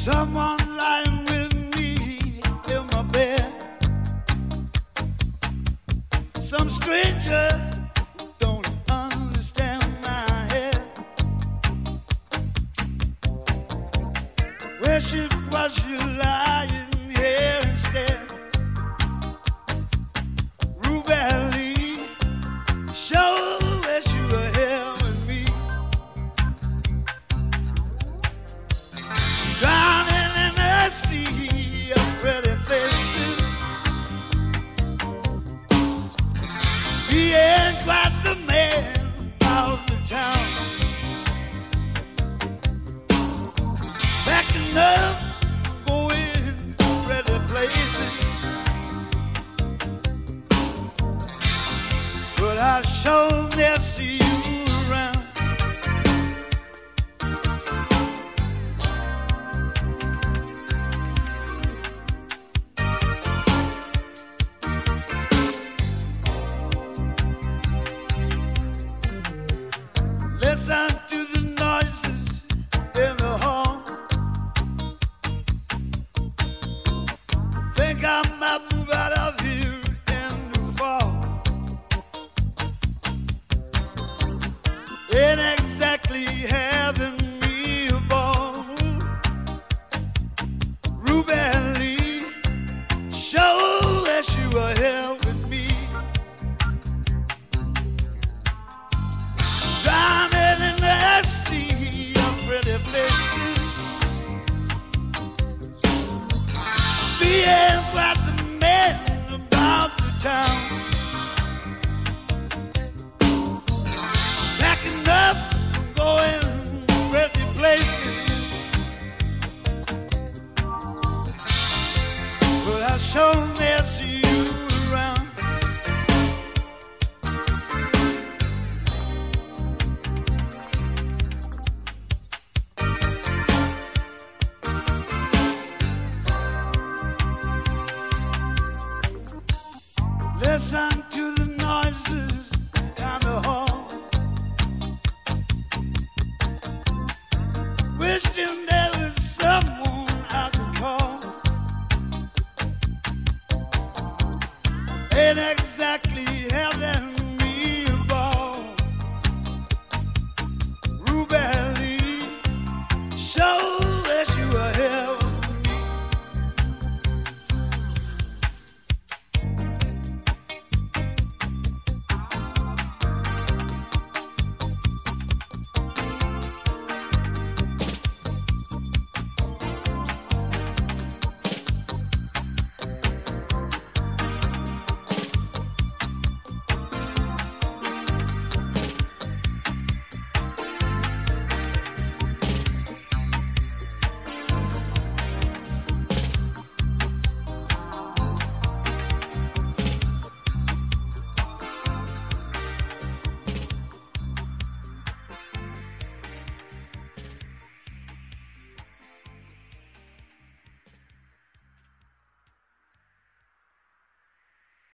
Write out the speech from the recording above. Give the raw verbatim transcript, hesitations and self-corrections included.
Someone lying with me in my bed. Some stranger don't understand my head. Where should was you lying here instead? Ruby Lee, show wish you were here with me. Drowning in the sea of pretty faces, being quite the man of the town. Backing up, going pretty places, but I sure never see you around. Listen to the noises in the hall. Think I might move out of here in the fall. Ain't exactly